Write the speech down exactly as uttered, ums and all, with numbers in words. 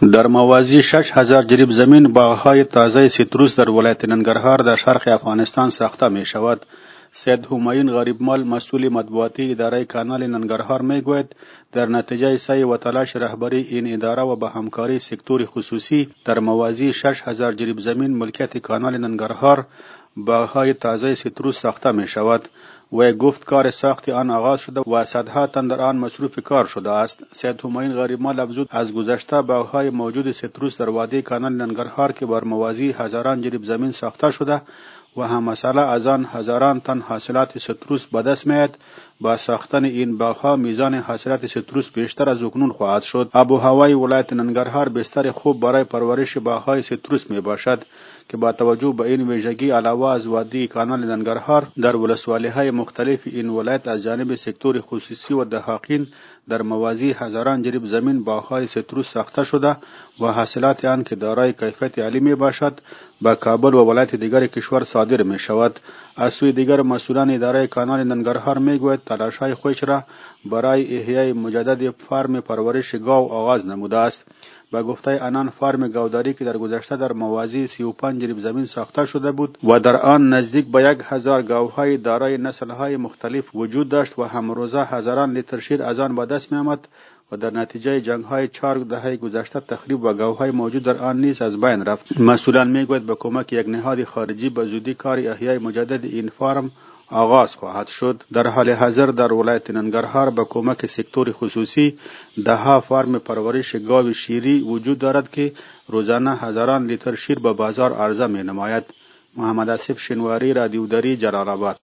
در موازی شش هزار جریب زمین باغهای تازه سیتروس در ولایت ننگرهار در شرق افغانستان ساخته می شود. سید همایون غریبمال مسئول مطبوعاتی اداره کانال ننگرهار می گوید در نتیجه سعی و تلاش رهبری این اداره و به همکاری سکتور خصوصی در موازی شش هزار جریب زمین ملکیت کانال ننگرهار باغهای تازه سیتروس ساخته می شود. و گفت کار ساخت آن آغاز شده و صدها تن در آن مصروف کار شده است. سید همایون غریبمال افزود از گذشته باغهای موجود سیتروس در وادی کانال ننگرهار که بر موازی هزاران جریب زمین ساخته شده و هم مسئله از آن هزاران تن حاصلات سیتروس به دست میاد. با ساختن این باغها میزان حاصلات سیتروس بیشتر از اکنون خواهد شد. آب و هوای ولایت ننگرهار بستر خوب برای پرورش باغهای سیتروس می باشد که با توجه به این ویژگی علاوه از وادی کانال ننگرهار در ولسوالی‌های مختلف این ولایت از جانب سکتور خصوصی و دهقان در موازی هزاران جریب زمین باغهای سیتروس ساخته شده و حاصلات آن که دارای کیفیت عالی می باشد به کابل و ولایت دیگر کشور صادر می شود. از سوی دیگر مسئولان اداره کانال ننگرهار می گوید تلاش‌های خودش را برای احیای مجدد فارم پرورش گاو آغاز نموده است. با گفته آنان فارم گاوداری که در گذشته در موازی سی و پنج جریب زمین ساخته شده بود و در آن نزدیک به یک هزار گاوهای دارای نسل‌های مختلف وجود داشت و هم روزه هزاران لیتر شیر از آن به دست می آمد و در نتیجه جنگ‌های چهار دهه گذشته تخریب و گاوهای موجود در آن نیز از بین رفت. مسئولان میگوید به کمک یک نهاد خارجی به زودی کار احیای مجدد این فارم آغاز خواهد شد. در حال حاضر در ولایت ننگرهار به کمک سکتور خصوصی ده فارم پرورش گاو شیری وجود دارد که روزانه هزاران لیتر شیر به بازار عرضه می نماید. محمد آصف شنواری، رادیو دری، جلال آباد.